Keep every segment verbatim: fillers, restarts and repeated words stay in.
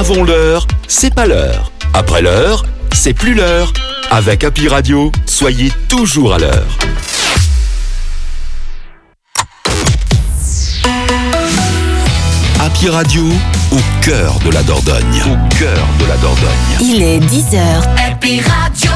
Avant l'heure, c'est pas l'heure. Après l'heure, c'est plus l'heure. Avec Happy Radio, soyez toujours à l'heure. Happy Radio, au cœur de la Dordogne. Au cœur de la Dordogne. Il est dix heures. Happy Radio.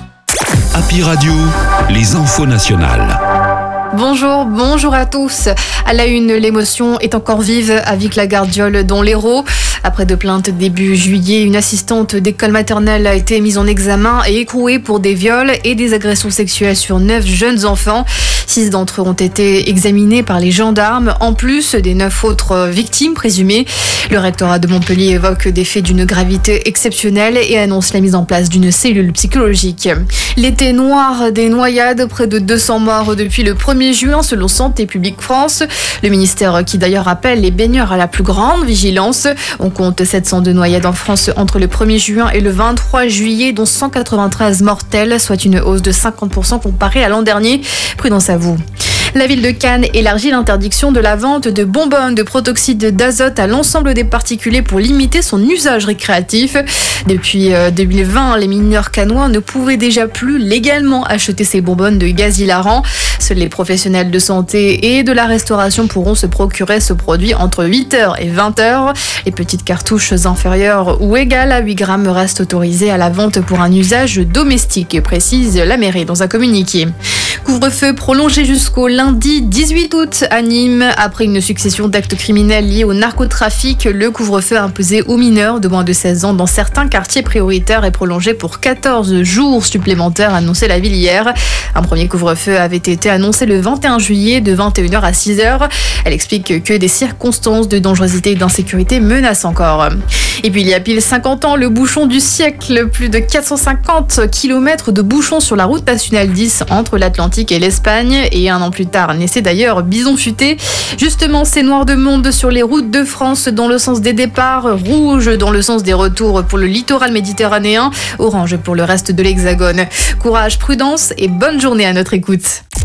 Happy Radio, les infos nationales. Bonjour, bonjour à tous. À la une, l'émotion est encore vive à Vic-la-Gardiole dans l'Hérault. Après deux plaintes début juillet, une assistante d'école maternelle a été mise en examen et écrouée pour des viols et des agressions sexuelles sur neuf jeunes enfants. Six d'entre eux ont été examinés par les gendarmes, en plus des neuf autres victimes présumées. Le rectorat de Montpellier évoque des faits d'une gravité exceptionnelle et annonce la mise en place d'une cellule psychologique. L'été noir des noyades, près de deux cents morts depuis le premier juin selon Santé publique France. Le ministère qui d'ailleurs appelle les baigneurs à la plus grande vigilance. On compte sept cent deux noyades en France entre le premier juin et le vingt-trois juillet, dont cent quatre-vingt-treize mortelles, soit une hausse de cinquante pour cent comparée à l'an dernier. Prudence à vous. La ville de Cannes élargit l'interdiction de la vente de bonbonnes de protoxyde d'azote à l'ensemble des particuliers pour limiter son usage récréatif. Depuis deux mille vingt, les mineurs cannois ne pouvaient déjà plus légalement acheter ces bonbonnes de gaz hilarant. Seuls les professionnels de santé et de la restauration pourront se procurer ce produit entre huit heures et vingt heures. Les petites cartouches inférieures ou égales à huit grammes restent autorisées à la vente pour un usage domestique, précise la mairie dans un communiqué. Couvre-feu prolongé jusqu'au lundi dix-huit août à Nîmes. Après une succession d'actes criminels liés au narcotrafic, le couvre-feu imposé aux mineurs de moins de seize ans dans certains quartiers prioritaires est prolongé pour quatorze jours supplémentaires, annonçait la ville hier. Un premier couvre-feu avait été annoncé le vingt et un juillet de vingt et une heures à six heures. Elle explique que des circonstances de dangerosité et d'insécurité menacent encore. Et puis il y a pile cinquante ans, le bouchon du siècle, plus de quatre cent cinquante kilomètres de bouchons sur la route nationale dix entre l'Atlantique et l'Espagne. Et un an plus tard, naissait d'ailleurs Bison Futé. Justement, ces noirs de monde sur les routes de France dans le sens des départs, rouge dans le sens des retours pour le littoral méditerranéen, orange pour le reste de l'Hexagone. Courage, prudence et bonne journée à notre écoute.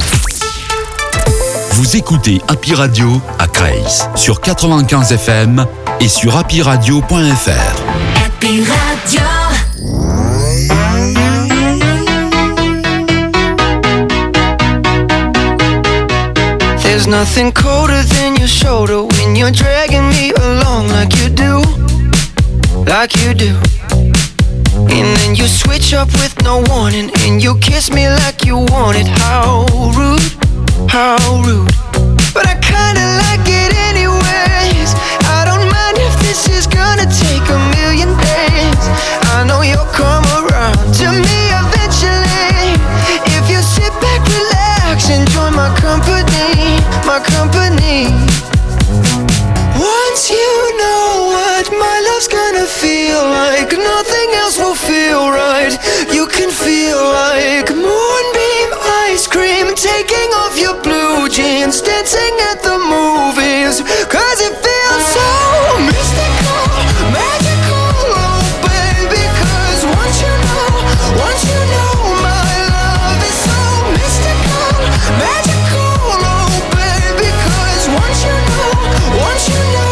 Vous écoutez Happy Radio à Creil sur quatre-vingt-quinze F M et sur happy radio point f r. Happy Radio. There's nothing colder than your shoulder when you're dragging me along like you do, like you do. And then you switch up with no warning and you kiss me like you want it. How rude, how rude. But I kinda like it anyways. I don't mind if this is gonna take a million days. I know you'll come around to me eventually. If you sit back, relax, enjoy my company, my company. Once you know what my love's gonna feel like, nothing else will feel right. You can feel like moonbeam ice cream, taking off your blue jeans, dancing at the movies, cause it feels so mystical, magical, oh baby. Cause once you know, once you know my love is so mystical, magical, oh baby. Cause once you know, once you know,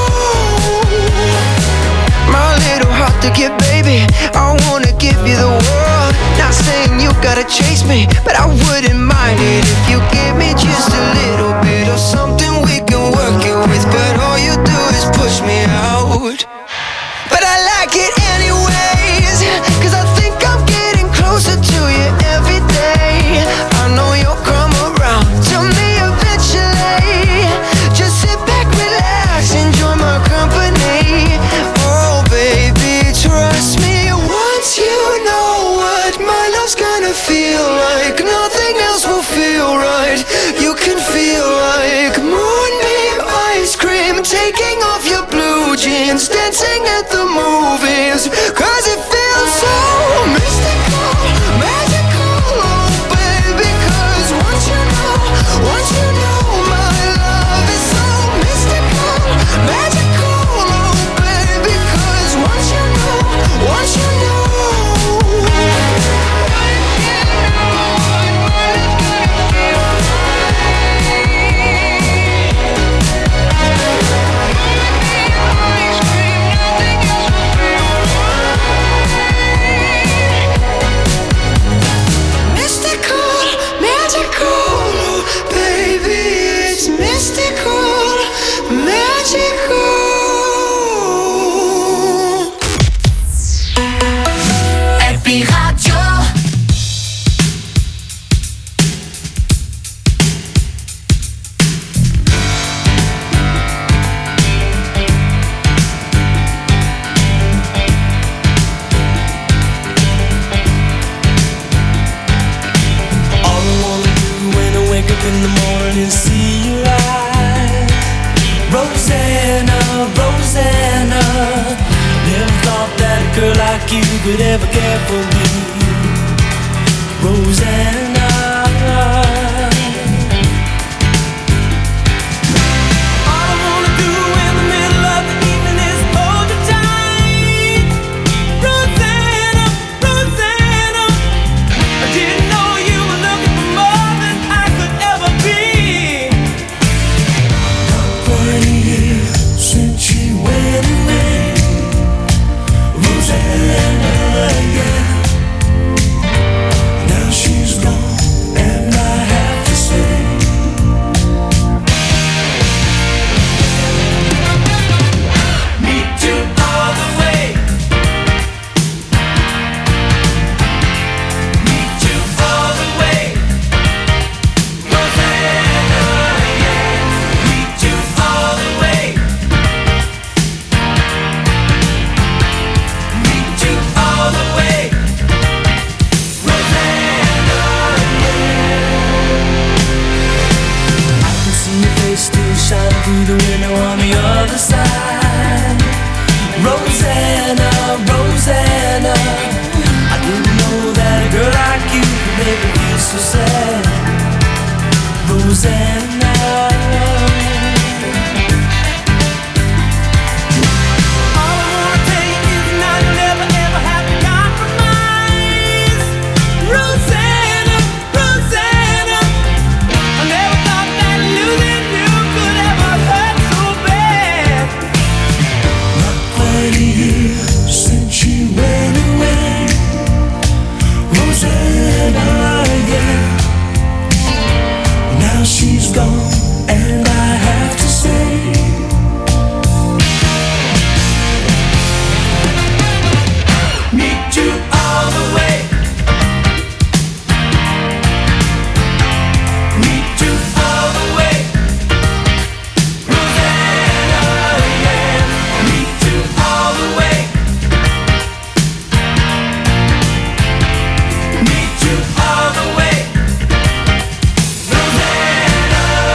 my little heart to get, baby, I wanna give you the world. Not saying you gotta chase me, but I wouldn't mind it if you give me just a little bit of something we can work it with. But all you do is push me out. But I like it anyways, cause I think I'm getting closer to you every day. I know you'll come around to me eventually. Just sit back, relax, enjoy my company. Oh baby, trust me. Once you know what my love's gonna feel like, nothing else will feel right. You can feel like moonbeam ice cream, taking off your blue jeans, dancing at the movies, cause it feels so mystical, magical, oh baby. Cause once you know, once you know my love is so mystical, magical, oh baby. Cause once you know, once you know. morning, see you light. Rosanna, Rosanna, never thought that a girl like you could ever care for me. Rosanna, all I wanna do in the middle of the evening is hold you tight. Rosanna, Rosanna, I didn't know you were looking for more than I could ever be. Not quite a year since she went away. Rosanna, yeah. Now she's gone, and I have to say, meet you all the way. Meet you all the way. Rosanna, yeah. Meet you all the way. Meet you all the way. Rosanna, yeah. I can see your face still shine through the window on the other side. Rosanna, Rosanna, I didn't know that a girl like you could make me feel so sad. Rosanna, all I wanna tell you is now you'll never ever have to compromise. Rosanna, Rosanna, I never thought that losing you could ever hurt so bad. Not quite a year since she went away. Rosanna, yeah. Now she's gone, and I have to say, meet you all the way. Meet you all the way. Rosanna, yeah. Meet you all the way. Meet you all the way. Rosanna,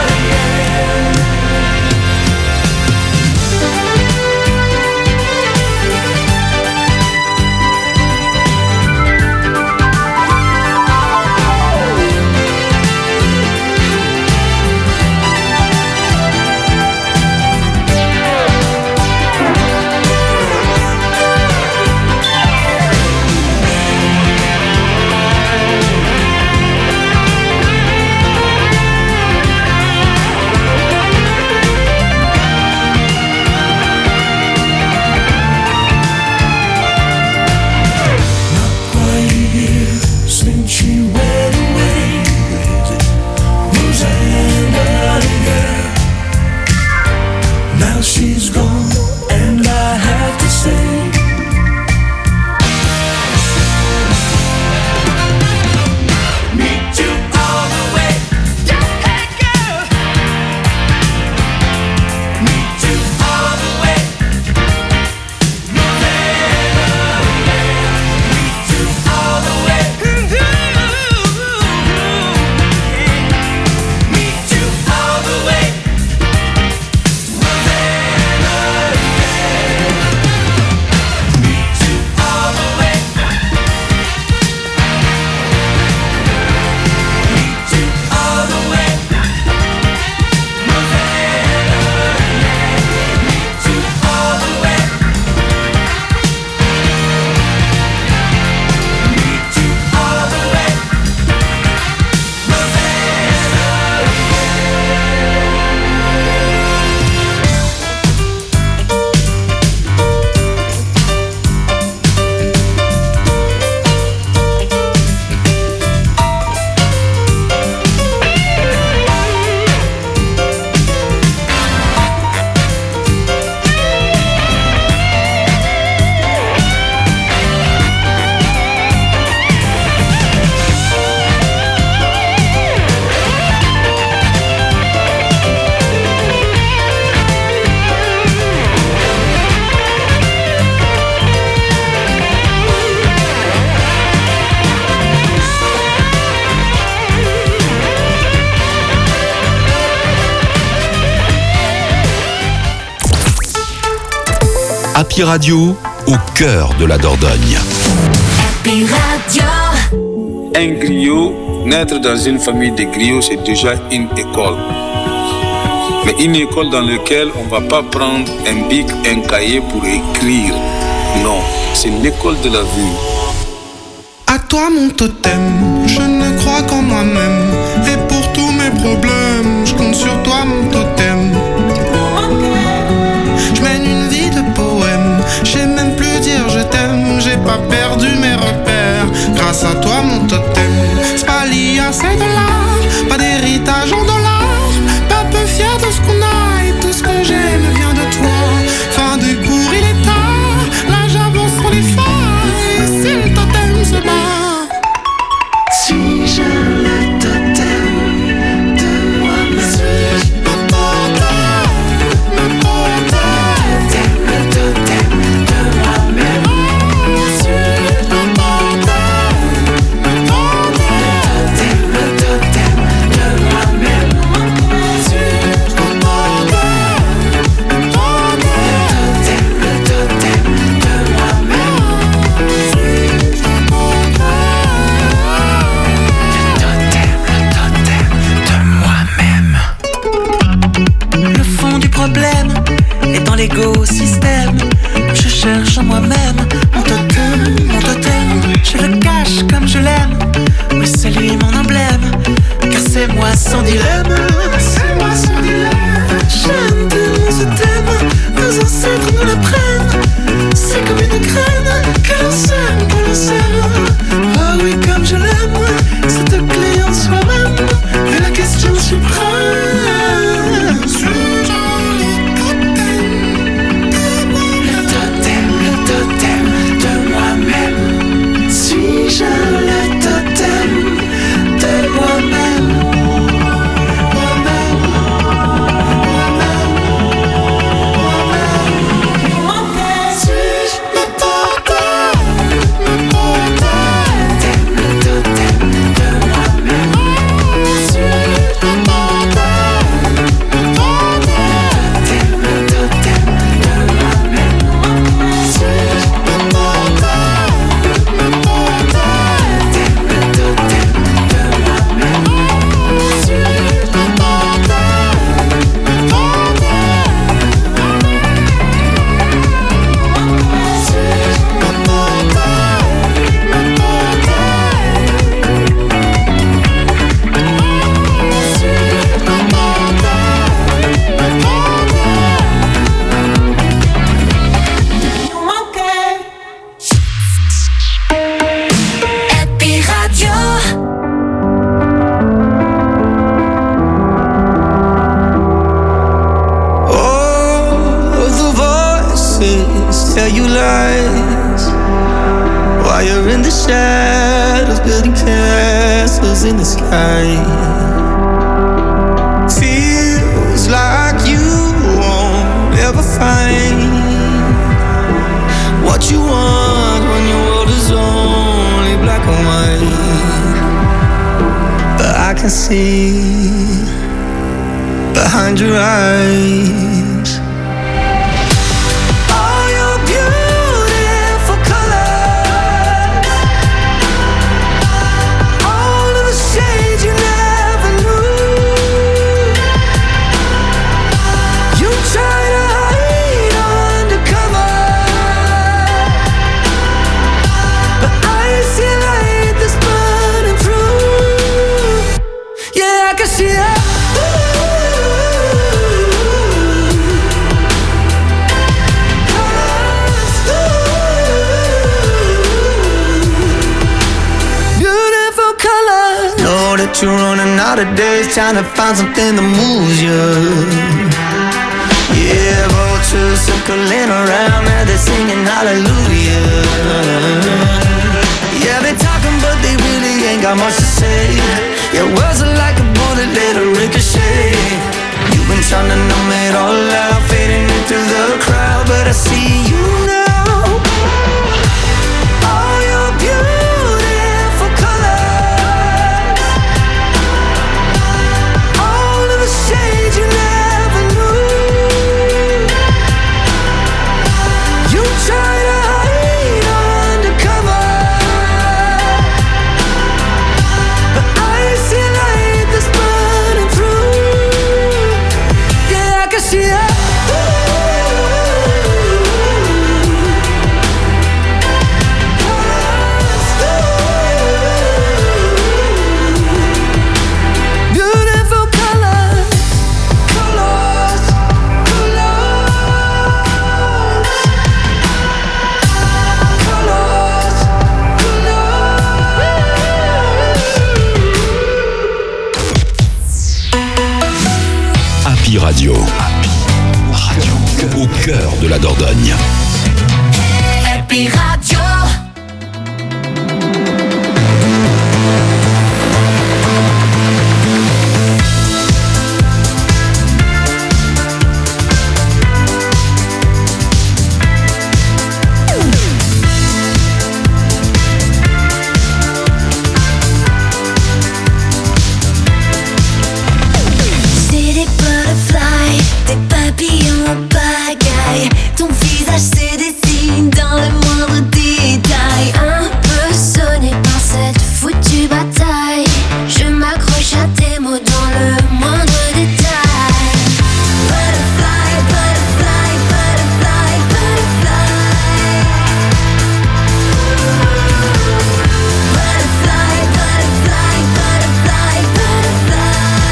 Happy Radio, au cœur de la Dordogne. Happy Radio. Un griot, naître dans une famille de griots, c'est déjà une école. Mais une école dans laquelle on ne va pas prendre un bic, un cahier pour écrire. Non, c'est l'école de la vie. À toi mon totem, je ne crois qu'en moi-même. Et pour tous mes problèmes, je compte sur toi mon totem. Je mène une vie de poème, je sais même plus dire je t'aime. J'ai pas perdu mes repères, grâce à toi mon totem. C'est pas lié à ces dollars, pas d'héritage en dollars. Pas peu fier de ce qu'on a et tout ce que j'aime vient de toi. Fin de cours il est tard, là j'avance sur les failles. Si le totem se bat, suis-je le totem de moi-même? Suis-je le totem, le totem, le totem de moi-même? Suis-je le totem, le totem, le totem de moi-même? Suis-je le totem, le totem, le totem de moi-même? Suis-je le Le fond du problème est dans l'écosystème. Je cherche en moi-même mon totem, mon totem. Je le cache comme je l'aime, mais c'est lui mon emblème. Car c'est moi sans dilemme, c'est moi sans dilemme. J'aime tellement ce thème, nos ancêtres nous le prennent. C'est comme une graine que l'on sème, que l'on sème. Ah oui, comme je l'aime, cette clé en soi-même est la question suprême. Suis-je le totem, le totem de moi-même? Suis-je le totem de moi-même? Moi-même, moi-même, moi-même. Suis-je le totem, le totem, le totem de moi-même? Suis-je le totem? Happy Radio. Oh, the voices tell you lies while you're in the shadows, building castles in the sky. Feels like you won't ever find what you want when your world is only black and white. But I can see behind your eyes all your beautiful colors, all of the shades you never knew. You try to hide undercover, but I see light that's burning through. Yeah, I can see it. Beautiful colors. Know that you're running out of days, trying to find something that moves you. Yeah, vultures circling around, now they're singing hallelujah. Yeah, they're talking, but they really ain't got much to say. Your words are like a bullet, let it ricochet. You've been trying to numb it all out, fading into the crowd, but I see you now. All your beautiful colors, all of the shades you never knew. You Happy Radio. Radio. Au cœur de la Dordogne. Happy Radio. Ton visage se dessine dans le moindre détail. Un peu sonné par cette foutue bataille, je m'accroche à tes mots dans le moindre détail. Butterfly, butterfly, butterfly, butterfly. Butterfly, butterfly, butterfly, butterfly.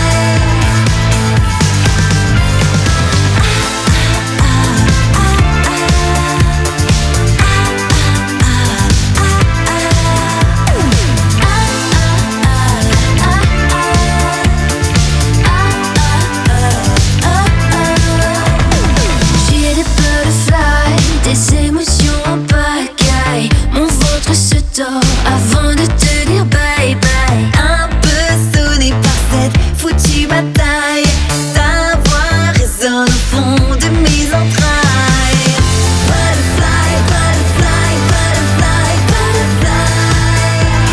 Des émotions en pagaille, mon ventre se tord avant de te dire bye bye. Un peu sonné par cette foutue bataille, ta voix résonne au fond de mes entrailles. Butterfly, butterfly, butterfly, butterfly.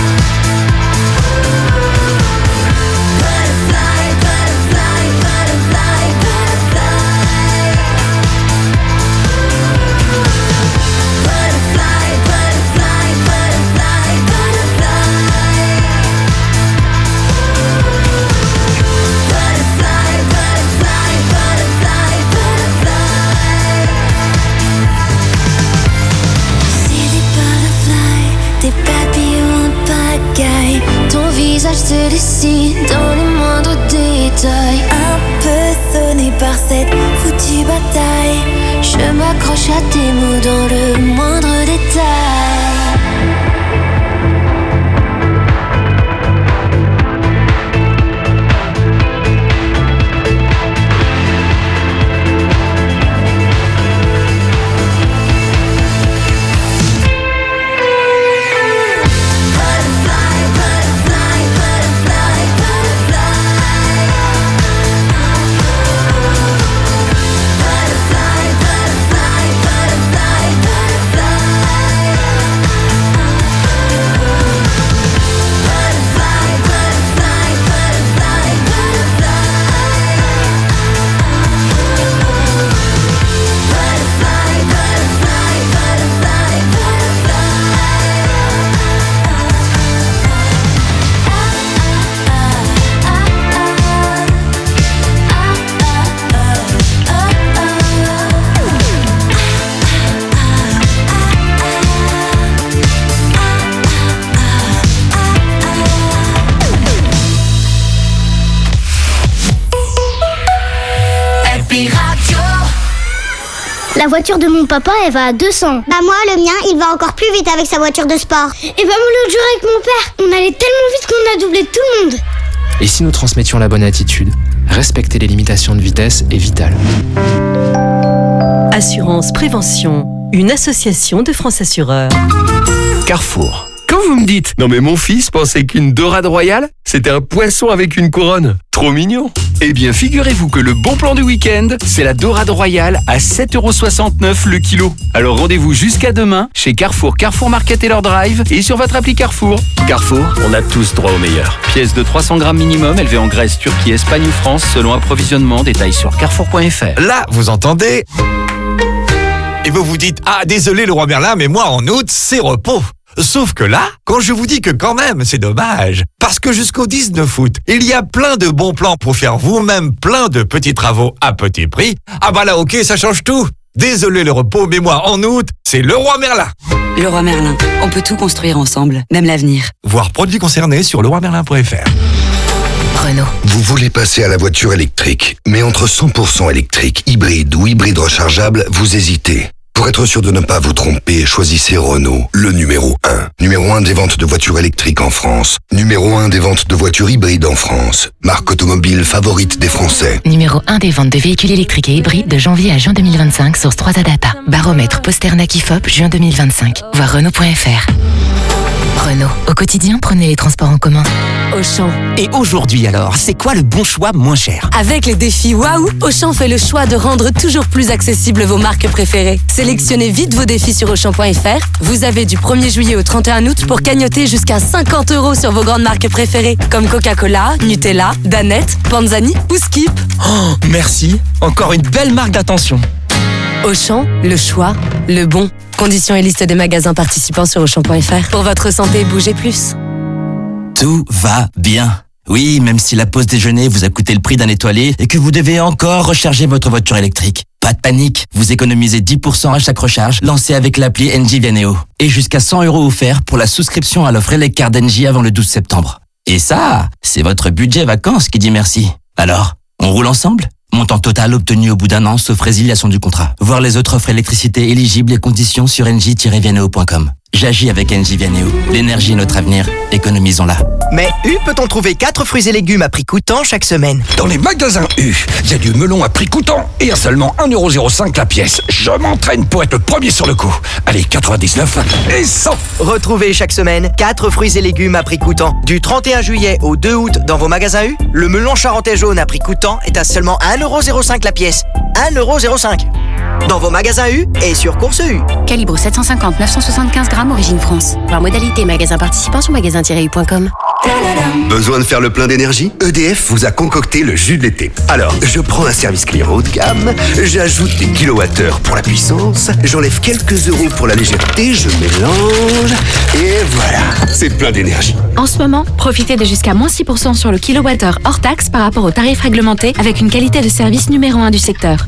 Butterfly, butterfly, butterfly, butterfly. Butterfly, butterfly, butterfly, butterfly. Butterfly, butterfly, butterfly, butterfly. C'est des butterflies, des papillons en pagaille. Ton visage se dessine dans les moindres détails. Un peu sonné par cette foutue bataille, je m'accroche à tes mots dans le moindre détail. Butterfly, butterfly, butterfly, butterfly. Butterfly, butterfly, butterfly, butterfly. Butterfly, butterfly, butterfly, butterfly. Butterfly, butterfly, butterfly, butterfly. Happy Radio. La voiture de mon papa, elle va à deux cents. Bah moi, le mien, il va encore plus vite avec sa voiture de sport. Et bah moi, l'autre jour avec mon père, on allait tellement vite qu'on a doublé tout le monde. Et si nous transmettions la bonne attitude, respecter les limitations de vitesse est vital. Assurance Prévention, une association de France Assureurs. Carrefour. Quand vous me dites « Non mais mon fils pensait qu'une dorade royale, c'était un poisson avec une couronne. Trop mignon !» Eh bien, figurez-vous que le bon plan du week-end, c'est la dorade royale à sept euros soixante-neuf le kilo. Alors rendez-vous jusqu'à demain chez Carrefour, Carrefour Market et leur drive et sur votre appli Carrefour. Carrefour, on a tous droit au meilleur. Pièce de trois cents grammes minimum, élevée en Grèce, Turquie, Espagne ou France, selon approvisionnement. Détails sur carrefour point f r. Là, vous entendez ? Et vous vous dites « Ah, désolé Leroy Merlin, mais moi en août, c'est repos !» Sauf que là, quand je vous dis que quand même, c'est dommage, parce que jusqu'au dix-neuf août, il y a plein de bons plans pour faire vous-même plein de petits travaux à petit prix. Ah bah là, ok, ça change tout. Désolé le repos, mais moi, en août, c'est Leroy Merlin. Leroy Merlin, on peut tout construire ensemble, même l'avenir. Voir produits concernés sur leroy merlin point f r. Renault. Vous voulez passer à la voiture électrique, mais entre cent pour cent électrique, hybride ou hybride rechargeable, vous hésitez. Pour être sûr de ne pas vous tromper, choisissez Renault, le numéro un. Numéro un des ventes de voitures électriques en France. Numéro un des ventes de voitures hybrides en France. Marque automobile favorite des Français. Numéro un des ventes de véhicules électriques et hybrides de janvier à juin deux mille vingt-cinq, source trois A Data. Baromètre Posternak I F O P, juin deux mille vingt-cinq. Voir Renault point F R. Renault. Au quotidien, prenez les transports en commun. Auchan. Et aujourd'hui alors, c'est quoi le bon choix moins cher? Avec les défis Waouh, Auchan fait le choix de rendre toujours plus accessibles vos marques préférées. Sélectionnez vite vos défis sur Auchan point F R. Vous avez du premier juillet au trente et un août pour cagnotter jusqu'à cinquante euros sur vos grandes marques préférées, comme Coca-Cola, Nutella, Danette, Panzani ou Skip. Oh, merci. Encore une belle marque d'attention. Auchan, le choix, le bon. Conditions et liste des magasins participants sur Auchan point F R. Pour votre santé, bougez plus. Tout va bien. Oui, même si la pause déjeuner vous a coûté le prix d'un étoilé et que vous devez encore recharger votre voiture électrique. Pas de panique, vous économisez dix pour cent à chaque recharge lancée avec l'appli Engie Vianeo. Et jusqu'à cent euros offerts pour la souscription à l'offre Elecard d'Engie avant le douze septembre. Et ça, c'est votre budget vacances qui dit merci. Alors, on roule ensemble ? Montant total obtenu au bout d'un an, sauf résiliation du contrat. Voir les autres offres électricité éligibles et conditions sur engie tiret vianeo point com. J'agis avec Engie Vianeo. L'énergie est notre avenir. Économisons-la. Mais U peut-on trouver quatre fruits et légumes à prix coûtant chaque semaine? Dans les magasins U, il y a du melon à prix coûtant et à seulement un euro zéro cinq la pièce. Je m'entraîne pour être le premier sur le coup. Allez, quatre-vingt-dix-neuf et cent. Retrouvez chaque semaine quatre fruits et légumes à prix coûtant. Du trente et un juillet au deux août dans vos magasins U, le melon charentais jaune à prix coûtant est à seulement un euro zéro cinq la pièce. un euro zéro cinq. Dans vos magasins U et sur Course U. Calibre sept cent cinquante neuf cent soixante-quinze grammes, origine France. Voir modalité magasin participant sur magasin tiret u point com. Besoin de faire le plein d'énergie? E D F vous a concocté le jus de l'été. Alors, je prends un service client haut de gamme, j'ajoute des kilowattheures pour la puissance, j'enlève quelques euros pour la légèreté, je mélange, et voilà, c'est plein d'énergie. En ce moment, profitez de jusqu'à moins six pour cent sur le kilowattheure hors taxe par rapport au tarif réglementé avec une qualité de service numéro un du secteur.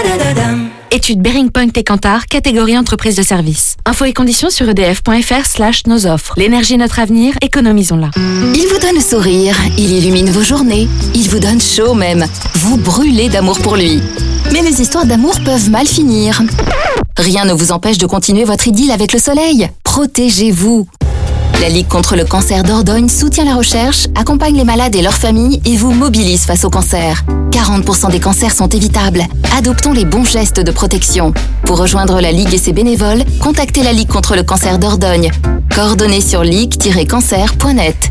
Étude Bearing Point et Kantar, catégorie entreprise de service. Infos et conditions sur edf.fr slash nos offres. L'énergie est notre avenir, économisons-la. Il vous donne le sourire, il illumine vos journées, il vous donne chaud même. Vous brûlez d'amour pour lui. Mais les histoires d'amour peuvent mal finir. Rien ne vous empêche de continuer votre idylle avec le soleil. Protégez-vous. La Ligue contre le cancer Dordogne soutient la recherche, accompagne les malades et leurs familles et vous mobilise face au cancer. quarante pour cent des cancers sont évitables. Adoptons les bons gestes de protection. Pour rejoindre la Ligue et ses bénévoles, contactez la Ligue contre le cancer Dordogne. Coordonnées sur ligue tiret cancer point net.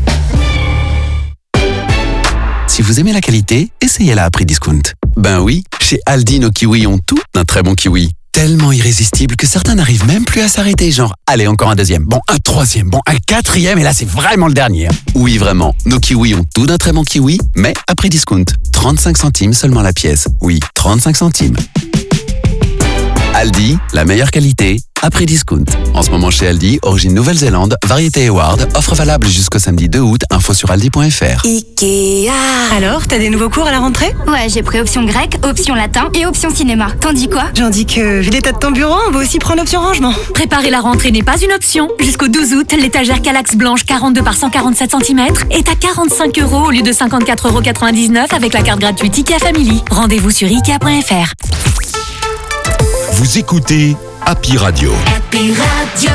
Si vous aimez la qualité, essayez-la à prix discount. Ben oui, chez Aldi, nos kiwis ont tout d'un très bon kiwi. Tellement irrésistible que certains n'arrivent même plus à s'arrêter, genre, allez, encore un deuxième, bon, un troisième, bon, un quatrième, et là, c'est vraiment le dernier. Oui, vraiment, nos kiwis ont tout d'un très bon kiwi, mais à prix discount. trente-cinq centimes seulement la pièce. Oui, trente-cinq centimes. Aldi, la meilleure qualité, à prix discount. En ce moment chez Aldi, origine Nouvelle-Zélande, variété Eward, offre valable jusqu'au samedi deux août, info sur aldi point fr. Ikea. Alors, t'as des nouveaux cours à la rentrée? Ouais, j'ai pris option grec, option latin et option cinéma. T'en dis quoi? J'en dis que, vu l'état de ton bureau, on va aussi prendre option rangement. Préparer la rentrée n'est pas une option. Jusqu'au douze août, l'étagère Calax blanche quarante-deux par cent quarante-sept centimètres est à quarante-cinq euros au lieu de cinquante-quatre euros quatre-vingt-dix-neuf avec la carte gratuite Ikea Family. Rendez-vous sur ikea point fr. Vous écoutez Happy Radio. Happy Radio.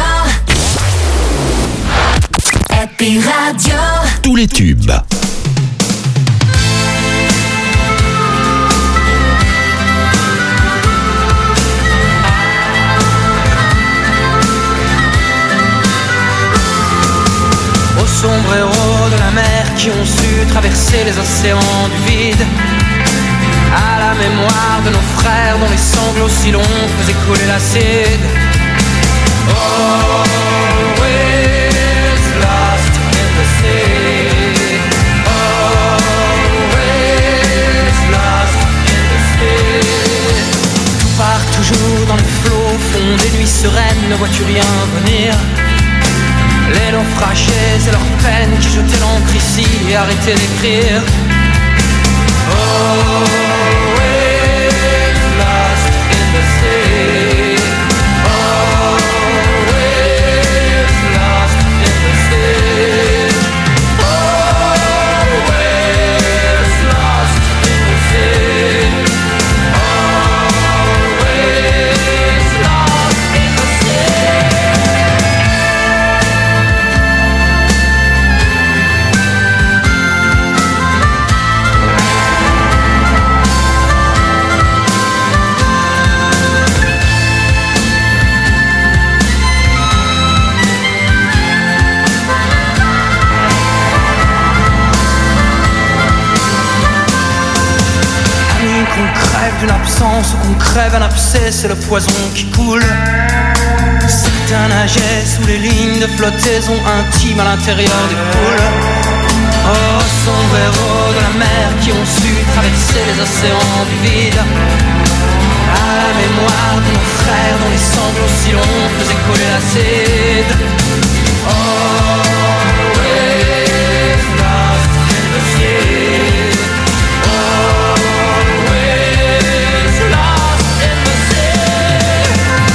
Happy Radio. Tous les tubes. Aux sombreros de la mer qui ont su traverser les océans du vide, à la mémoire de nos frères dont les sanglots si longs faisaient couler l'acide. Always lost in the sea. Always lost in the sea. Tout part toujours dans le flot, fond des nuits sereines, ne vois-tu rien venir? Les naufragés et leurs peines qui jetaient l'encre ici et arrêtaient d'écrire. Always lost in the sea. Always lost in the sea. Always lost in the sea. Always lost qu'on crève d'une absence ou qu'on crève un abcès, c'est le poison qui coule. Certains nageaient sous les lignes de flottaison intime à l'intérieur des poules. Oh, sombres héros de la mer qui ont su traverser les océans du vide. À la mémoire de nos frères dont les sanglots si longs faisaient couler l'acide. Always lost in the sea. Always lost in the sea.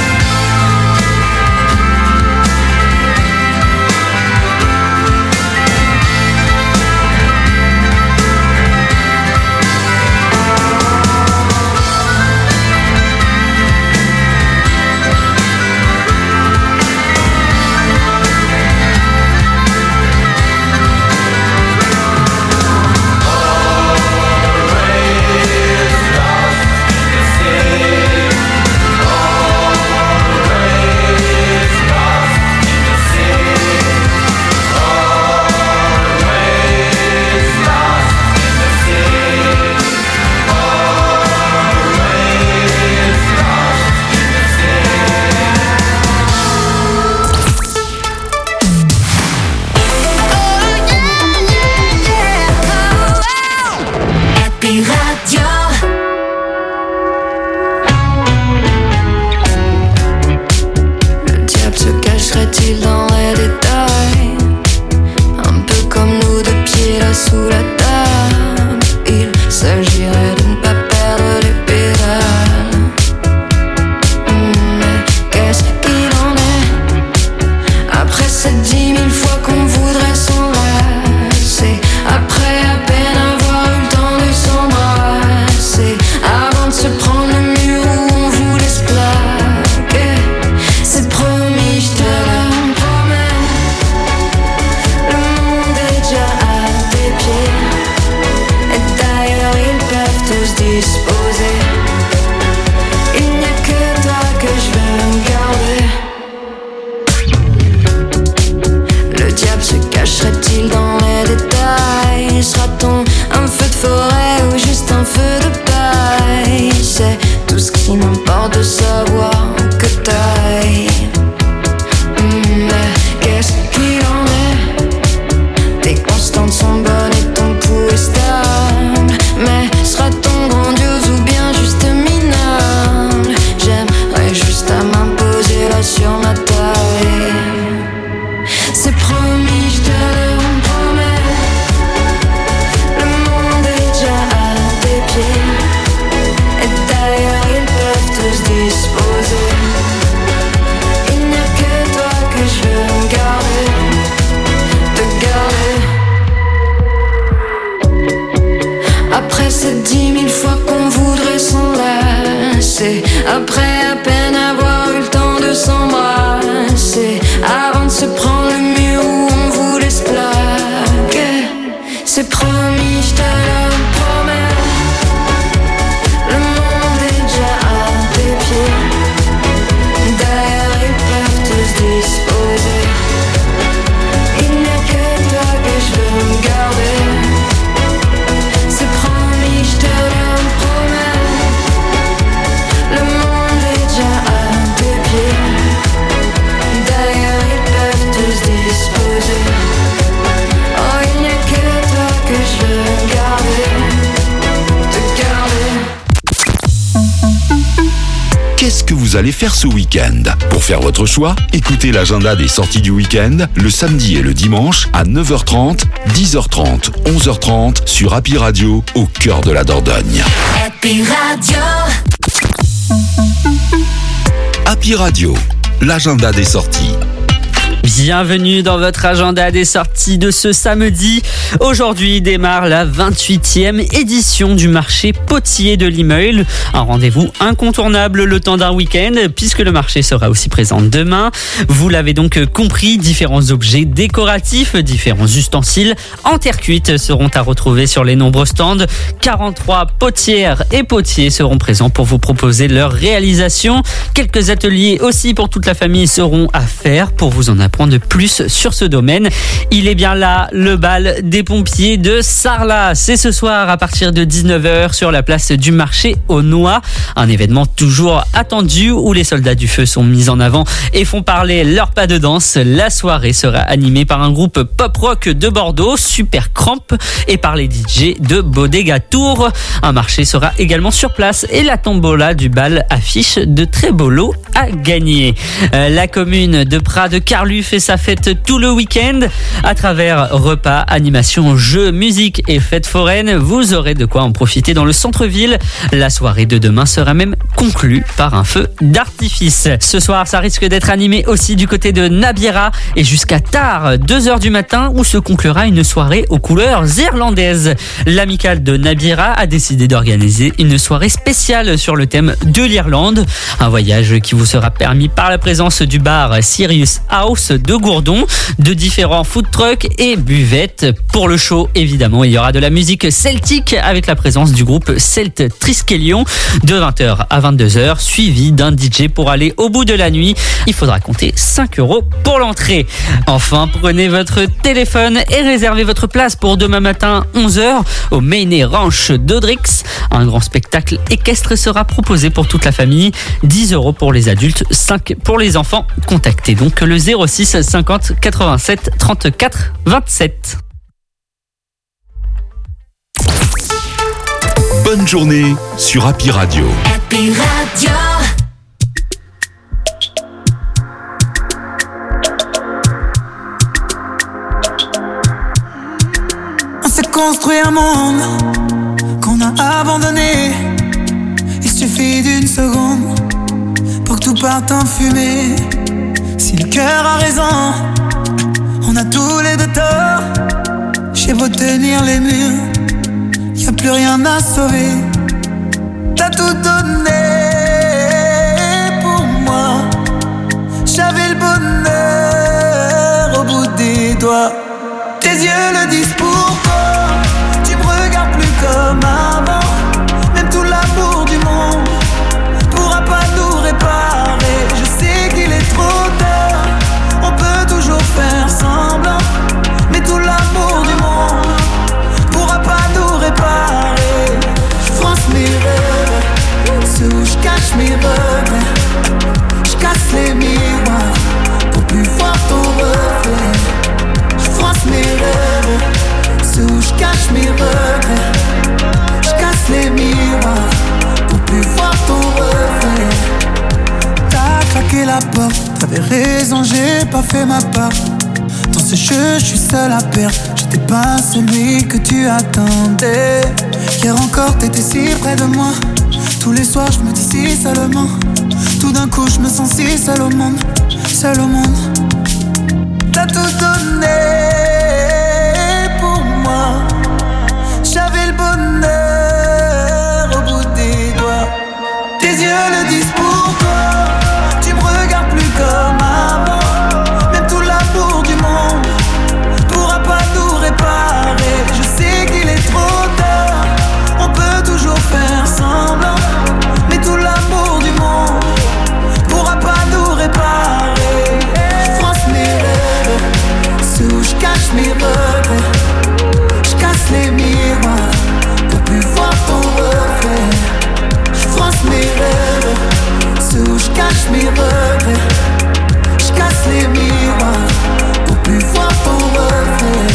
Vous allez faire ce week-end. Pour faire votre choix, écoutez l'agenda des sorties du week-end le samedi et le dimanche à neuf heures trente, dix heures trente, onze heures trente sur Happy Radio au cœur de la Dordogne. Happy Radio. Happy Radio, l'agenda des sorties. Bienvenue dans votre agenda des sorties de ce samedi. Aujourd'hui démarre la vingt-huitième édition du marché potier de Limeul. Un rendez-vous incontournable le temps d'un week-end puisque le marché sera aussi présent demain. Vous l'avez donc compris, différents objets décoratifs, différents ustensiles en terre cuite seront à retrouver sur les nombreux stands. quarante-trois potières et potiers seront présents pour vous proposer leur réalisation. Quelques ateliers aussi pour toute la famille seront à faire pour vous en apprendre point de plus sur ce domaine. Il est bien là, le bal des pompiers de Sarlat. C'est ce soir à partir de dix-neuf heures sur la place du marché aux Noix. Un événement toujours attendu où les soldats du feu sont mis en avant et font parler leur pas de danse. La soirée sera animée par un groupe pop-rock de Bordeaux, Super Cramp, et par les D J de Bodega Tour. Un marché sera également sur place et la tombola du bal affiche de très beaux lots à gagner. Euh, la commune de Praz-de-Carlu fait sa fête tout le week-end. À travers repas, animations, jeux, musique et fêtes foraines, vous aurez de quoi en profiter dans le centre-ville. La soirée de demain sera même conclue par un feu d'artifice. Ce soir, ça risque d'être animé aussi du côté de Nabira et jusqu'à tard, deux heures du matin, où se conclura une soirée aux couleurs irlandaises. L'amicale de Nabira a décidé d'organiser une soirée spéciale sur le thème de l'Irlande. Un voyage qui vous sera permis par la présence du bar Sirius House de Gourdon, de différents food trucks et buvettes. Pour le show, évidemment, il y aura de la musique celtique avec la présence du groupe Celt Triskelion de vingt heures à vingt-deux heures, suivi d'un D J pour aller au bout de la nuit. Il faudra compter cinq euros pour l'entrée. Enfin, prenez votre téléphone et réservez votre place pour demain matin onze heures au Mainé Ranch d'Audrix. Un grand spectacle équestre sera proposé pour toute la famille. dix euros pour les adultes, cinq pour les enfants. Contactez donc le zéro six cinquante quatre-vingt-sept trente-quatre vingt-sept. Bonne journée sur Happy Radio. Happy Radio. On s'est construit un monde qu'on a abandonné. Il suffit d'une seconde pour que tout parte en fumée. Si le cœur a raison, on a tous les deux tort. J'ai beau tenir les murs, y a plus rien à sauver. T'as tout donné pour moi. J'avais le bonheur au bout des doigts. Tes yeux le disent pourquoi. Tu me regardes plus comme avant. Même tout l'amour du monde pourra pas nous réparer. Je sais qu'il est trop tard. On peut toujours faire semblant, mais tout l'amour du monde pourra pas nous réparer. Je fronce mes rêves, ceux où je cache mes regrets. Je casse les miroirs pour plus voir ton reflet. Je fronce mes rêves, ceux où je cache mes regrets. Je casse les miroirs pour plus voir ton reflet. T'as claqué la porte, t'avais raison, j'ai pas fait ma part. Dans ce jeu, je suis seul à perdre. J'étais pas celui que tu attendais. Hier encore, t'étais si près de moi. Tous les soirs, je me dis si seulement. Tout d'un coup, je me sens si seul au monde. Seul au monde. T'as tout donné pour moi. J'avais le bonheur au bout des doigts. Tes yeux le disent pourquoi. Tu me regardes plus comme avant. Même tout l'amour du monde pourra pas nous réparer. Je sais qu'il est trop tard. On peut toujours faire semblant, mais tout l'amour du monde pourra pas nous réparer. Je fronce mes rêves, ceux où je cache mes regrets. Je casse les miroirs pour plus voir ton reflet. Je fronce mes rêves, ceux où je cache mes regrets. Je casse les miroirs pour plus voir ton reflet.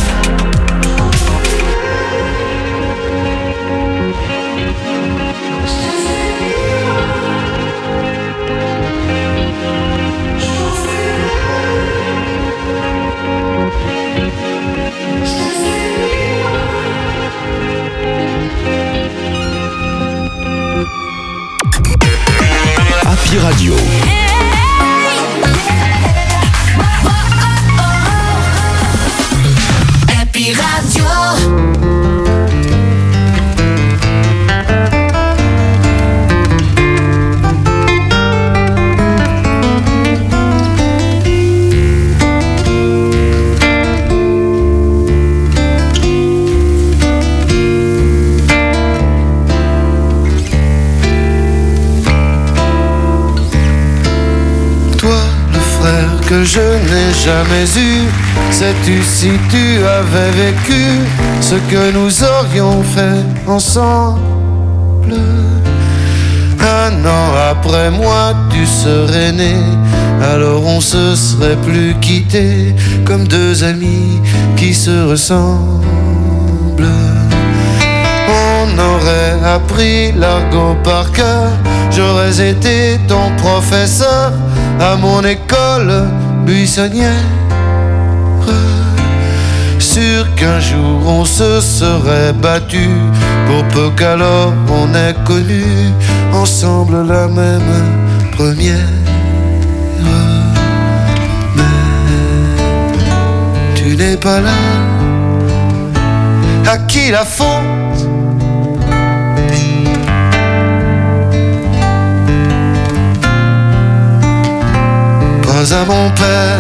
Happy Radio. Happy Radio. que je n'ai jamais eu. Sais-tu si tu avais vécu ce que nous aurions fait ensemble? Un an après moi tu serais né, alors on se serait plus quittés comme deux amis qui se ressemblent. On aurait appris l'argot par cœur, j'aurais été ton professeur à mon école buissonnière. Sûr qu'un jour on se serait battu, pour peu qu'alors on ait connu ensemble la même première. Mais tu n'es pas là, à qui la faute? Pas à mon père,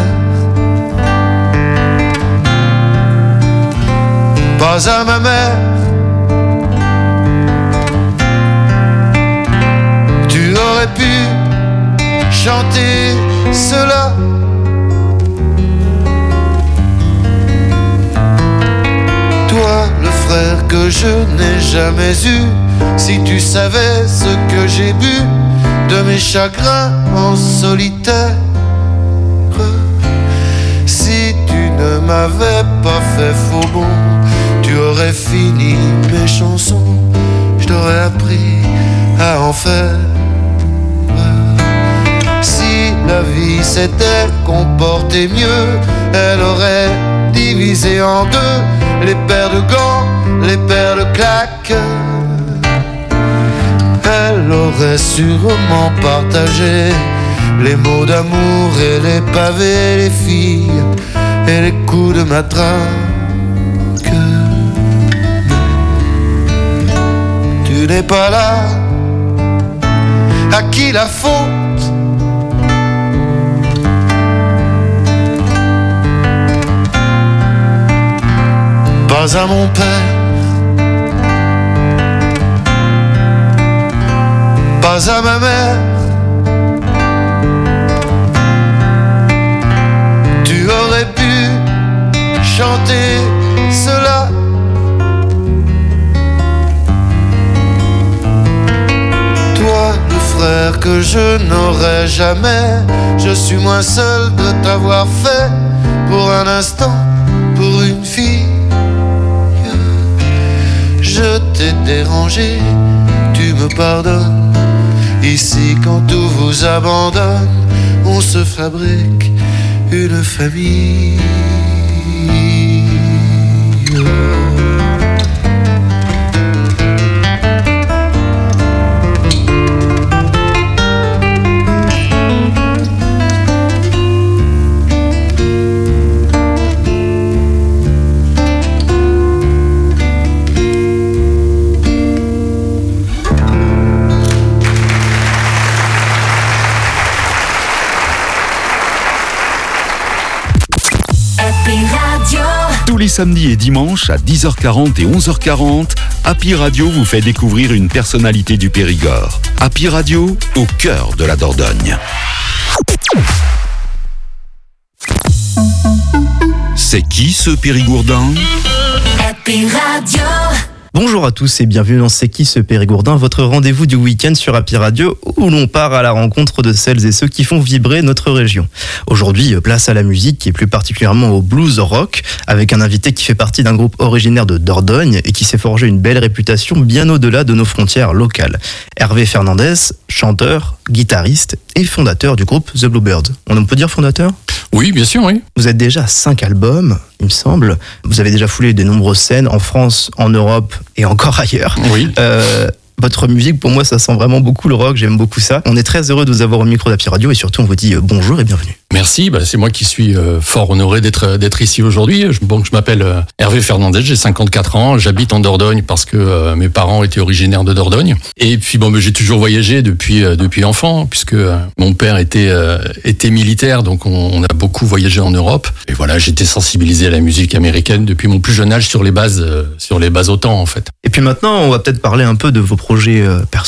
pas à ma mère. Tu aurais pu chanter cela. Toi, le frère que je n'ai jamais eu, si tu savais ce que j'ai bu de mes chagrins en solitaire. Si tu ne m'avais pas fait faux bon, tu aurais fini mes chansons, je t'aurais appris à en faire. Si la vie s'était comportée mieux, elle aurait divisé en deux les paires de gants, les paires de claques. Elle aurait sûrement partagé les mots d'amour et les pavés, les filles et les coups de matraque. Tu n'es pas là, à qui la faute? Pas à mon père, pas à ma mère. Tu aurais pu chanter cela. Toi, le frère que je n'aurai jamais, je suis moins seul de t'avoir fait pour un instant, pour une fille. Je t'ai dérangé, tu me pardonnes. Ici quand tout vous abandonne, on se fabrique une famille. Tous les samedis et dimanches à dix heures quarante et onze heures quarante, Happy Radio vous fait découvrir une personnalité du Périgord. Happy Radio, au cœur de la Dordogne. C'est qui ce Périgourdin? Happy Radio. Bonjour à tous et bienvenue dans C'est qui ce Périgourdin, votre rendez-vous du week-end sur Happy Radio où l'on part à la rencontre de celles et ceux qui font vibrer notre région. Aujourd'hui, place à la musique et plus particulièrement au blues rock avec un invité qui fait partie d'un groupe originaire de Dordogne et qui s'est forgé une belle réputation bien au-delà de nos frontières locales. Hervé Fernandez, chanteur, guitariste et fondateur du groupe The Bluebirds. On peut dire fondateur ? Oui, bien sûr, oui. Vous êtes déjà à cinq albums, il me semble. Vous avez déjà foulé de nombreuses scènes en France, en Europe et encore ailleurs. Oui. Euh, votre musique, pour moi, ça sent vraiment beaucoup le rock. J'aime beaucoup ça. On est très heureux de vous avoir au micro d'Happy Radio et surtout, on vous dit bonjour et bienvenue. Merci, bah c'est moi qui suis euh, fort honoré d'être d'être ici aujourd'hui. Je, bon, je m'appelle euh, Hervé Fernandez, j'ai cinquante-quatre ans, j'habite en Dordogne parce que euh, mes parents étaient originaires de Dordogne. Et puis bon, bah, j'ai toujours voyagé depuis euh, depuis enfant, puisque euh, mon père était euh, était militaire, donc on, on a beaucoup voyagé en Europe. Et voilà, j'étais sensibilisé à la musique américaine depuis mon plus jeune âge sur les bases euh, sur les bases O T A N en fait. Et puis maintenant, on va peut-être parler un peu de vos projets euh, perso.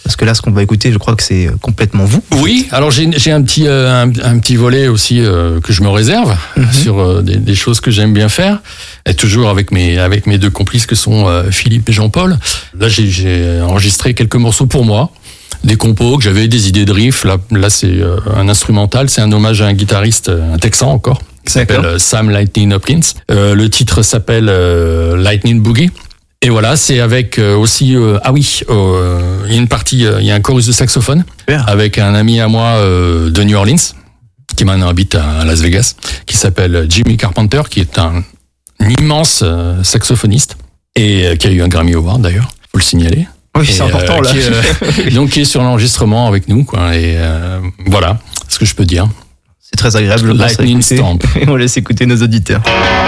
Parce que là, ce qu'on va écouter, je crois que c'est complètement vous. Oui, alors j'ai, j'ai un, petit, euh, un, un petit volet aussi euh, que je me réserve mm-hmm. sur euh, des, des choses que j'aime bien faire. Et toujours avec mes, avec mes deux complices que sont euh, Philippe et Jean-Paul. Là, j'ai, j'ai enregistré quelques morceaux pour moi. Des compos que j'avais, des idées de riff. Là, là c'est euh, un instrumental. C'est un hommage à un guitariste, un Texan encore, qui s'appelle euh, Sam Lightning Hopkins. Euh, le titre s'appelle euh, Lightning Boogie. Et voilà, c'est avec euh, aussi... Euh, ah oui, euh, il y a une partie, euh, il y a un chorus de saxophone Super. Avec un ami à moi euh, de New Orleans, qui maintenant habite à Las Vegas, qui s'appelle Jimmy Carpenter, qui est un, un immense euh, saxophoniste, et euh, qui a eu un Grammy Award d'ailleurs, faut le signaler. Oui, c'est et, important euh, là. Qui est, euh, donc qui est sur l'enregistrement avec nous, quoi. Et euh, voilà ce que je peux dire. C'est très agréable. Lightning Stamp. On laisse écouter nos auditeurs.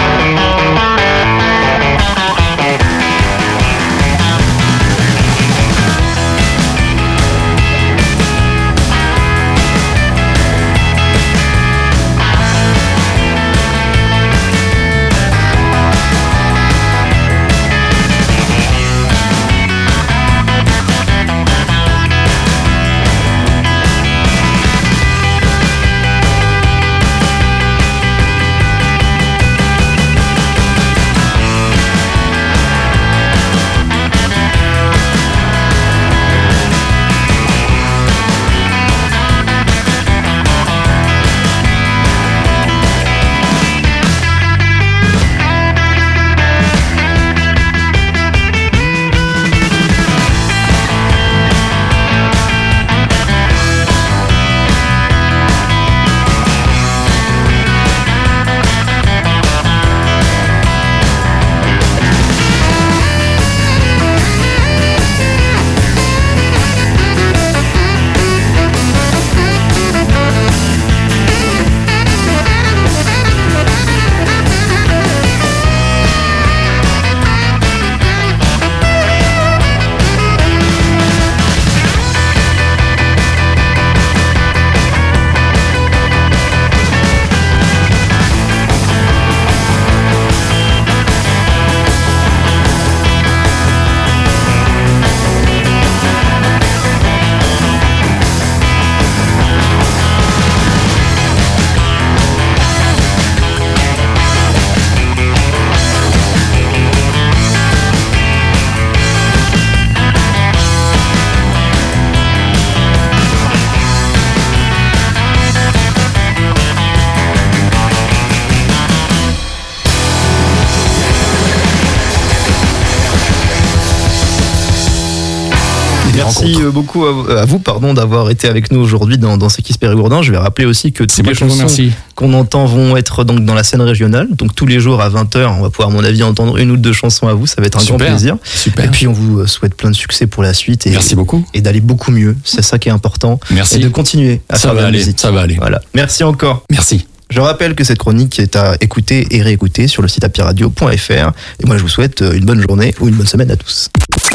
Merci beaucoup à, à vous pardon, d'avoir été avec nous aujourd'hui dans, dans C'est qui ce Périgourdin. Je vais rappeler aussi que toutes les chansons qu'on entend vont être donc dans la scène régionale. Donc tous les jours à vingt heures, on va pouvoir à mon avis entendre une ou deux chansons à vous. Ça va être un Super. grand plaisir. Super. Et puis on vous souhaite plein de succès pour la suite. Et, Merci beaucoup. Et d'aller beaucoup mieux. C'est ça qui est important. Merci. Et de continuer à ça faire va de la aller, musique. Ça va aller. Voilà. Merci encore. Merci. Je rappelle que cette chronique est à écouter et réécouter sur le site happy radio point f r. Et moi, je vous souhaite une bonne journée ou une bonne semaine à tous.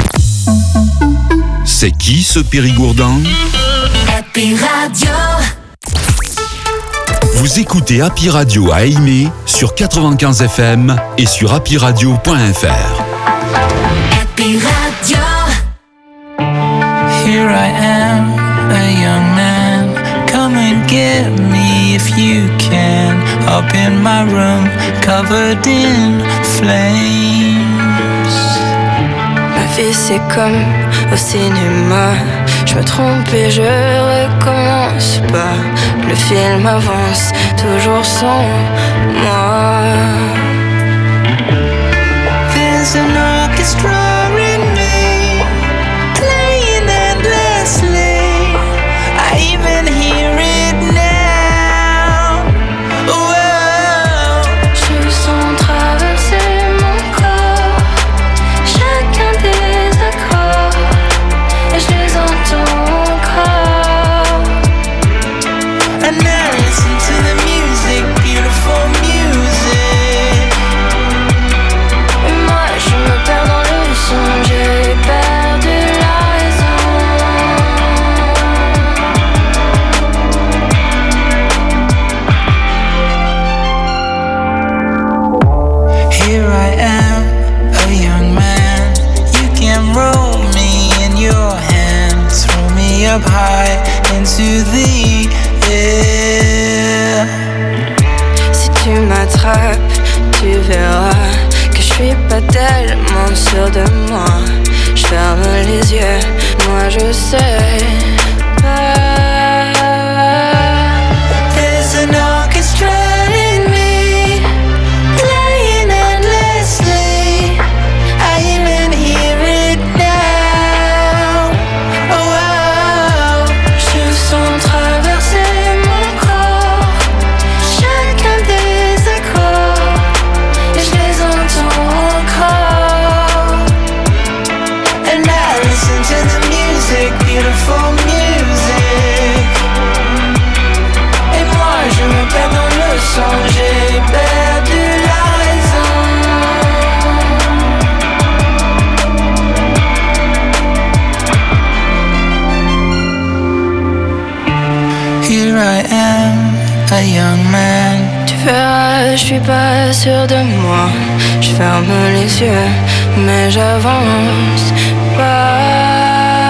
C'est qui ce Périgourdin? Happy Radio. Vous écoutez Happy Radio à Aimé sur quatre-vingt-quinze F M et sur happy radio point f r. Happy Radio. Here I am, a young man. Come and get me if you can. Up in my room, covered in flames. Ma vie c'est comme au cinéma. Je me trompe et je recommence pas. Le film avance toujours sans moi. There's an orchestra in me, playing endlessly. I even hear it now. Whoa. Je sens traverser mon corps chacun des accords et je les entends encore. And now listen to the music, beautiful music. up high into the air. Si tu m'attrapes, tu verras que je suis pas tellement sûre de moi. Je ferme les yeux, moi je sais pas. There's an orchestra in me, playing endlessly. I even hear it now. Oh, oh, Je sens traverser mon corps chacun des accords et je les entends encore. and I listen to the music, beautiful music. Et moi je me perds dans le son, j'ai perdu la raison. Here I am, a young man. Tu verras, je suis pas sûre de moi. Je ferme les yeux, mais j'avance pas.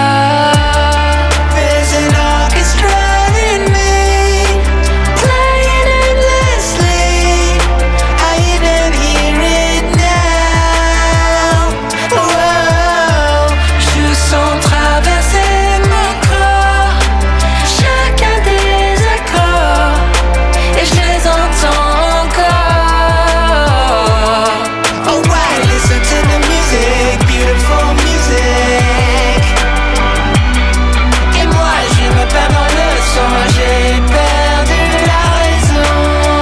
There's an orchestra in me, playing endlessly. I even hear it now. Oh, Je sens traverser mon corps chacun des accords et je les entends encore. oh, I listen to the music, beautiful music. Et moi je me perds dans le son, j'ai perdu la raison.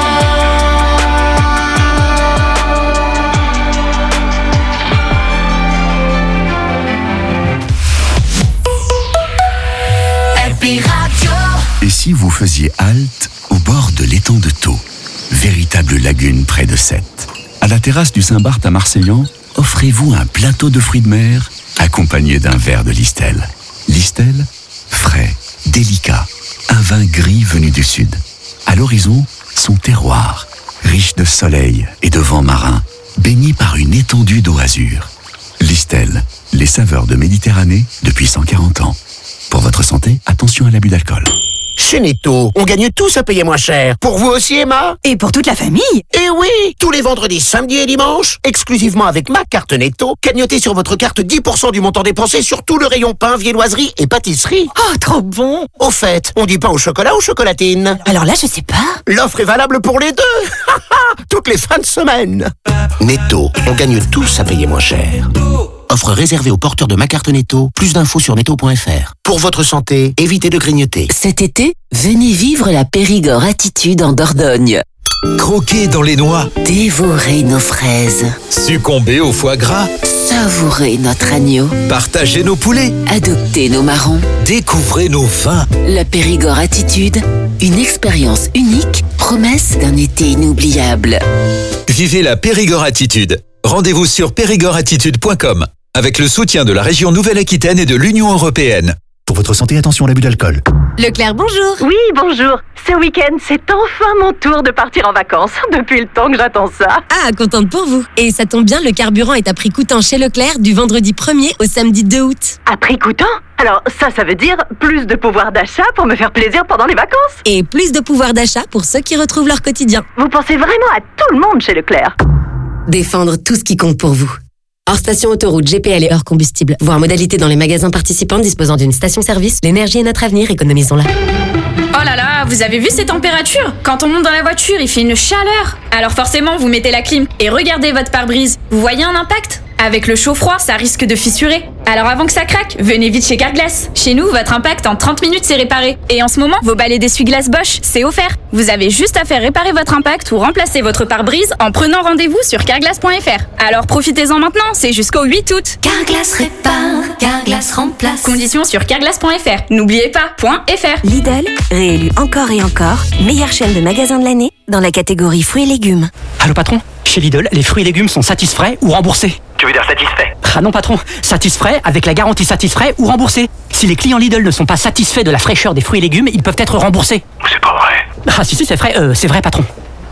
Happy Radio. Et si vous faisiez halte au bord de l'étang de Thau, véritable lagune près de Sète? À la terrasse du Saint-Barth à Marseillan, offrez-vous un plateau de fruits de mer accompagné d'un verre de Listel. Listel, frais, délicat, un vin gris venu du sud. À l'horizon, son terroir, riche de soleil et de vent marin, baigné par une étendue d'eau azur. Listel, les saveurs de Méditerranée depuis cent quarante ans. Pour votre santé, attention à l'abus d'alcool. Chez Netto, on gagne tous à payer moins cher. Pour vous aussi, Emma? Et pour toute la famille? Eh oui! Tous les vendredis, samedis et dimanches, exclusivement avec ma carte Netto, cagnotez sur votre carte dix pour cent du montant dépensé sur tout le rayon pain, viennoiserie et pâtisserie. Oh, trop bon! Au fait, on dit pain au chocolat ou chocolatine? Alors là, je sais pas. L'offre est valable pour les deux! Toutes les fins de semaine! Netto, on gagne tous à payer moins cher. Offre réservée aux porteurs de ma carte Netto. Plus d'infos sur netto point f r. Pour votre santé, évitez de grignoter. Cet été, venez vivre la Périgord Attitude en Dordogne. Croquer dans les noix, Dévorer nos fraises. succomber au foie gras, Savourer notre agneau. partager nos poulets, Adopter nos marrons. découvrez nos vins. La Périgord Attitude, une expérience unique, promesse d'un été inoubliable. Vivez la Périgord Attitude. Rendez-vous sur périgord attitude point com avec le soutien de la région Nouvelle-Aquitaine et de l'Union européenne. Pour votre santé, attention à l'abus d'alcool. Leclerc, bonjour. Oui, bonjour. Ce week-end, c'est enfin mon tour de partir en vacances. Depuis le temps que j'attends ça. Ah, contente pour vous. Et ça tombe bien, le carburant est à prix coûtant chez Leclerc du vendredi premier au samedi deux août. À prix coûtant? Alors ça, ça veut dire plus de pouvoir d'achat pour me faire plaisir pendant les vacances. Et plus de pouvoir d'achat pour ceux qui retrouvent leur quotidien. Vous pensez vraiment à tout le monde chez Leclerc? Défendre tout ce qui compte pour vous. Hors station autoroute, G P L et hors combustible. Voir modalité dans les magasins participants disposant d'une station-service. L'énergie est notre avenir, économisons-la. Oh là là, vous avez vu ces températures? Quand on monte dans la voiture, il fait une chaleur. Alors forcément, vous mettez la clim et regardez votre pare-brise. Vous voyez un impact? Avec le chaud-froid, ça risque de fissurer. Alors avant que ça craque, venez vite chez Carglass. Chez nous, votre impact en trente minutes, c'est réparé. Et en ce moment, vos balais d'essuie-glace Bosch, c'est offert. Vous avez juste à faire réparer votre impact ou remplacer votre pare-brise en prenant rendez-vous sur carglass point f r. Alors profitez-en maintenant, c'est jusqu'au huit août. Carglass répare, Carglass remplace. Conditions sur carglass point f r. N'oubliez pas, .fr. Lidl, réélu encore et encore, meilleure chaîne de magasins de l'année dans la catégorie fruits et légumes. Allô patron, chez Lidl, les fruits et légumes sont satisfaits ou remboursés. Tu veux dire satisfait? Ah non patron, satisfaits avec la garantie satisfait ou remboursé. Si les clients Lidl ne sont pas satisfaits de la fraîcheur des fruits et légumes, ils peuvent être remboursés. C'est pas vrai. Ah si si c'est vrai, euh, c'est vrai patron.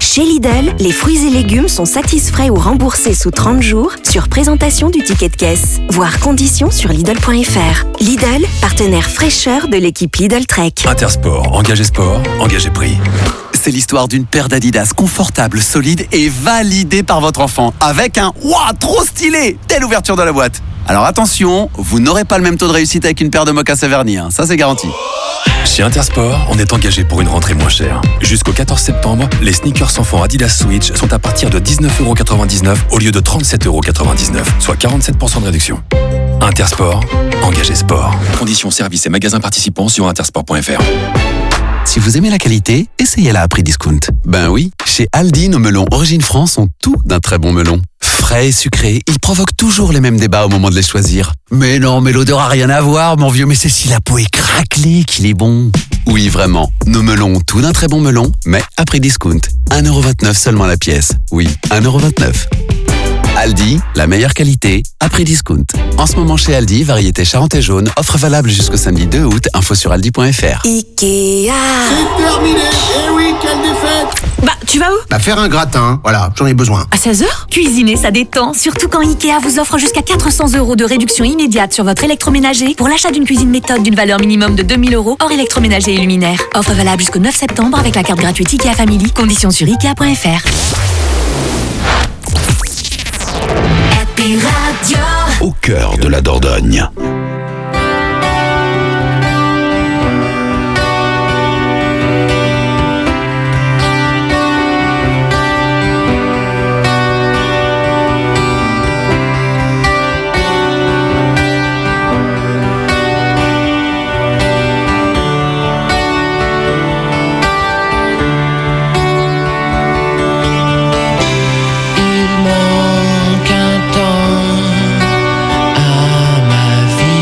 Chez Lidl, les fruits et légumes sont satisfaits ou remboursés sous trente jours sur présentation du ticket de caisse. Voir conditions sur Lidl point F R. Lidl, partenaire fraîcheur de l'équipe Lidl Trek. Intersport, engagé sport, engagé prix. C'est l'histoire d'une paire d'Adidas confortable, solide et validée par votre enfant. Avec un « Ouah, trop stylé !» dès l'ouverture de la boîte. Alors attention, vous n'aurez pas le même taux de réussite avec une paire de mocassins vernis, hein. Ça c'est garanti. Chez Intersport, on est engagé pour une rentrée moins chère. Jusqu'au quatorze septembre, les sneakers enfants Adidas Switch sont à partir de dix-neuf euros quatre-vingt-dix-neuf au lieu de trente-sept euros quatre-vingt-dix-neuf, soit quarante-sept pour cent de réduction. Intersport, engagé sport. Conditions, services et magasins participants sur intersport point F R. Si vous aimez la qualité, essayez-la à prix discount. Ben oui, chez Aldi, nos melons Origine France ont tout d'un très bon melon. Frais et sucrés, ils provoquent toujours les mêmes débats au moment de les choisir. Mais non, mais l'odeur a rien à voir, mon vieux, mais c'est si la peau est craquelée qu'il est bon. Oui, vraiment, nos melons ont tout d'un très bon melon, mais à prix discount. un euro vingt-neuf seulement la pièce. Oui, un euro vingt-neuf. Aldi, la meilleure qualité, à prix discount. En ce moment chez Aldi, variété Charente et jaune, offre valable jusqu'au samedi deux août, info sur aldi point F R. Ikea. C'est terminé. Eh oui, quelle défaite. Bah, tu vas où? Bah faire un gratin, voilà, j'en ai besoin. À seize heures? Cuisiner, ça détend. Surtout quand Ikea vous offre jusqu'à quatre cents euros de réduction immédiate sur votre électroménager pour l'achat d'une cuisine méthode d'une valeur minimum de deux mille euros hors électroménager et luminaire. Offre valable jusqu'au neuf septembre avec la carte gratuite Ikea Family. Conditions sur ikea point F R. Radio. Au cœur de la Dordogne. Il manque un temps à ma vie.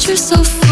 plus sauf